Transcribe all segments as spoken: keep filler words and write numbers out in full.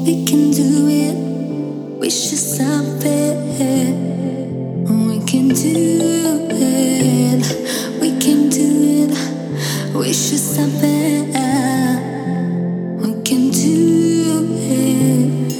We can do it. We should stop it. We can do it. We can do it. We should stop it. We can do it.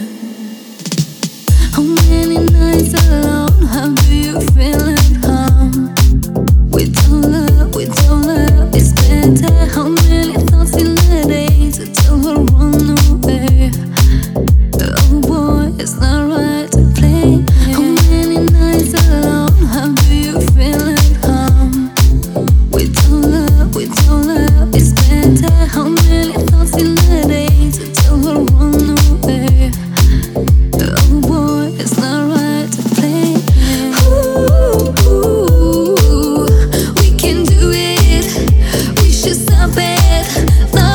How many nights alone? How do you feel at home? Without love, without love, it's better. How many thoughts in a day to tell her run away? Oh boy, it's not right to play. How many nights alone? How do you feel at home? Without love, without love, it's better. How many thoughts in a day to tell her run away? Oh boy, it's not right to play. Ooh, ooh, we can do it. We should stop it. No.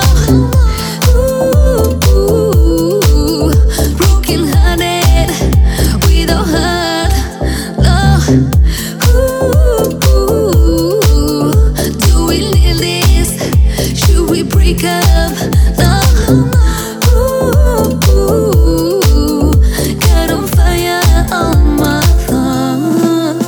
Ooh, ooh, broken hearted without heart. No. Ooh, ooh, do we need this? Should we break up? No. Ooh, ooh, got on fire on my thoughts.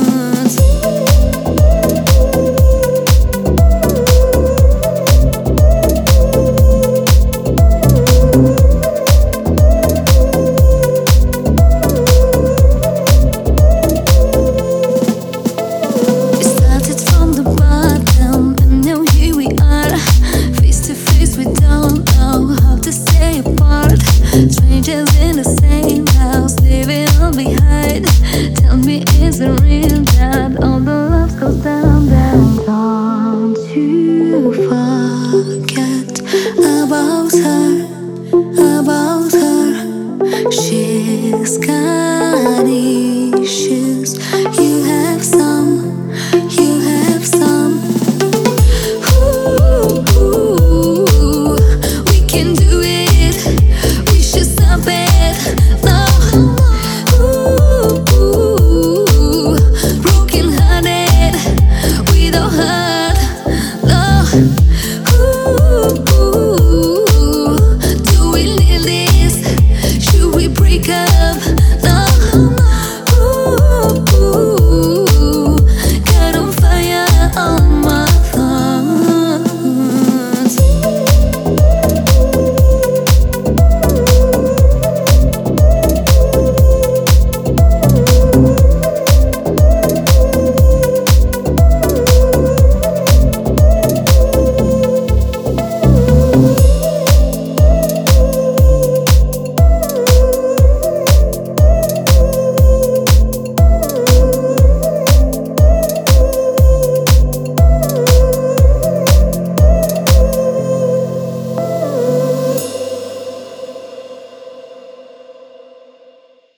We started from the bottom, and now here we are, face to face. We don't know how to stay apart. Strangers in the same house, leaving all behind. Tell me, is it real that all the love goes down, down? Don't you forget about her, about her. She's got